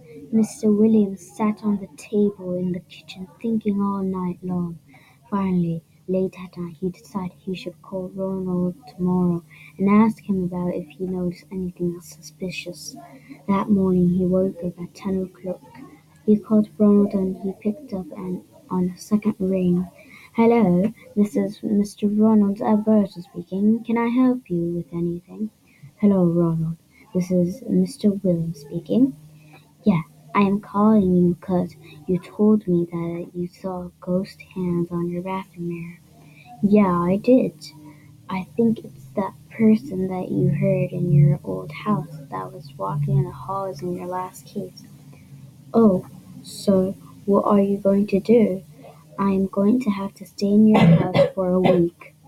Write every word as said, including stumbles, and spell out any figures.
Mister Williams sat on the table in the kitchen thinking all night long. Finally, late at night, he decided he should call Ronald tomorrow and ask him about if he noticed anything suspicious. That morning he woke up at ten o'clock. He called Ronald and he picked up and on the second ring. "Hello, this is Mister Ronald Alberto speaking. Can I help you with anything?" "Hello, Ronald. This is Mister Williams speaking. Yeah, I am calling you 'cause you told me that you saw ghost hands on your bathroom mirror." "Yeah, I did. I think it's that person that you heard in your old house that was walking in the halls in your last case." "Oh, so what are you going to do?" "I'm going to have to stay in your house for a week."